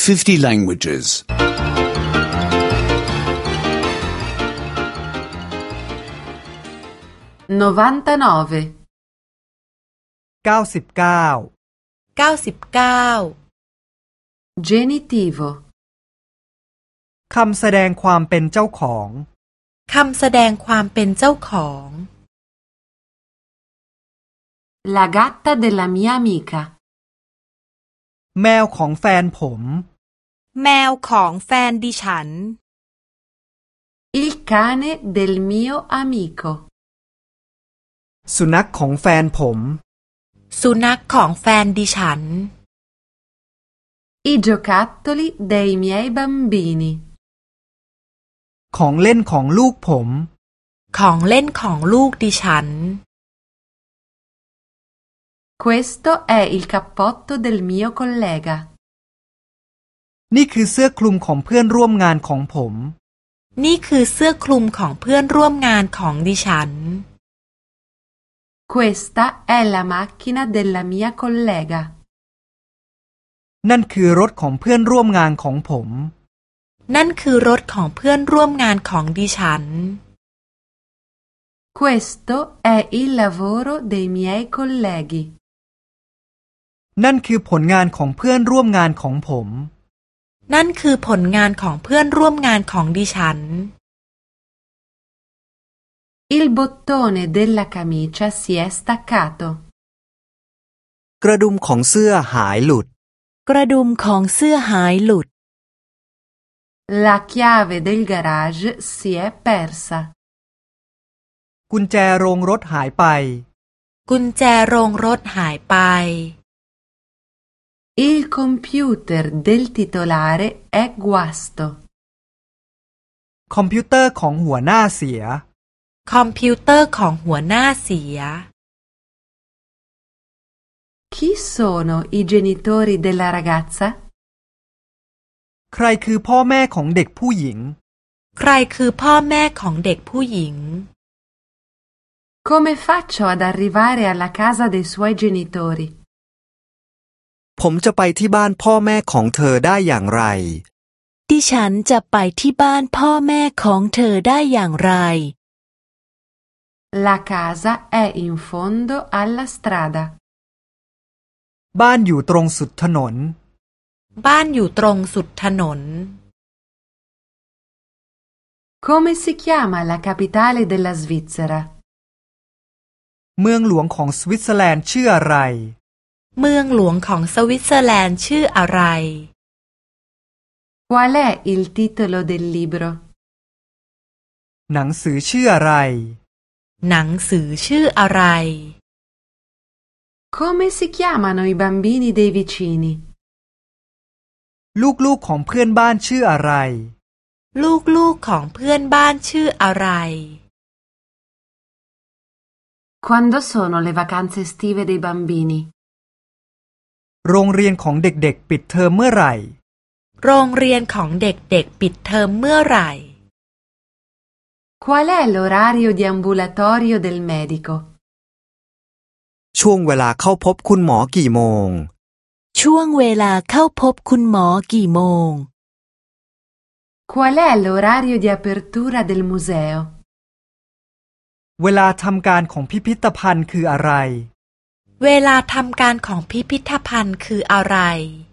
50 languages. 99 99 Genitivo คำแสดงความเป็นเจ้าของคำแสดงความเป็นเจ้าของ La gatta della mia amica แมวของแฟนผมแมวของแฟนดิฉัน Il cane del mio amico สุนัขของแฟนผมสุนัขของแฟนดิฉัน I giocattoli dei miei bambini ของเล่นของลูกผมของเล่นของลูกดิฉัน Questo è il cappotto del mio collega นี่คือเสื้อคลุมของเพื่อนร่วมงานของผมนี่คือเสื้อคลุมของเพื่อนร่วมงานของดิฉัน Questa è la macchina della mia collega นั่นคือรถของเพื่อนร่วมงานของผมนั่นคือรถของเพื่อนร่วมงานของดิฉัน Questo è il lavoro dei miei colleghi นั่นคือผลงานของเพื่อนร่วมงานของผมนั่นคือผลงานของเพื่อนร่วมงานของดิฉัน Il bottone della camicia si è staccato กระดุมของเสื้อหายหลุดกระดุมของเสื้อหายหลุด La chiave del garage si è persa กุญแจโรงรถหายไปกุญแจโรงรถหายไป Il computer del titolare è guasto คอมพิวเตอร์ของหัวหน้าเสียคอมพิวเตอร์ของหัวหน้าเสีย Chi sono i genitori della ragazza? ใครคือพ่อแม่ของเด็กผู้หญิงใครคือพ่อแม่ของเด็กผู้หญิง Come faccio ad arrivare alla casa dei suoi genitori? ผมจะไปที่บ้านพ่อแม่ของเธอได้อย่างไรดิฉันจะไปที่บ้านพ่อแม่ของเธอได้อย่างไร La casa è in fondo alla strada บ้านอยู่ตรงสุดถนนบ้านอยู่ตรงสุดถนน Come si chiama la capitale della Svizzera? เมืองหลวงของสวิตเซอร์แลนด์ชื่ออะไรเมืองหลวงของสวิตเซอร์แลนด์ชื่ออะไร Qual è il titolo del libro? หนังสือชื่ออะไรหนังสือชื่ออะไร Come si chiamano i bambini dei vicini? ลูกๆของเพื่อนบ้านชื่ออะไรลูกๆของเพื่อนบ้านชื่ออะไร Quando sono le vacanze estive dei bambini? โรงเรียนของเด็กๆปิดเทอมเมื่อไหร่โรงเรียนของเด็กๆปิดเทอมเมื่อไหร่ Qual è l'orario di ambulatorio del medico? ช่วงเวลาเข้าพบคุณหมอกี่โมงช่วงเวลาเข้าพบคุณหมอกี่โมง Qual è l'orario di apertura del museo? เวลาทำการของพิพิธภัณฑ์คืออะไรเวลาทำการของพิพิธภัณฑ์คืออะไร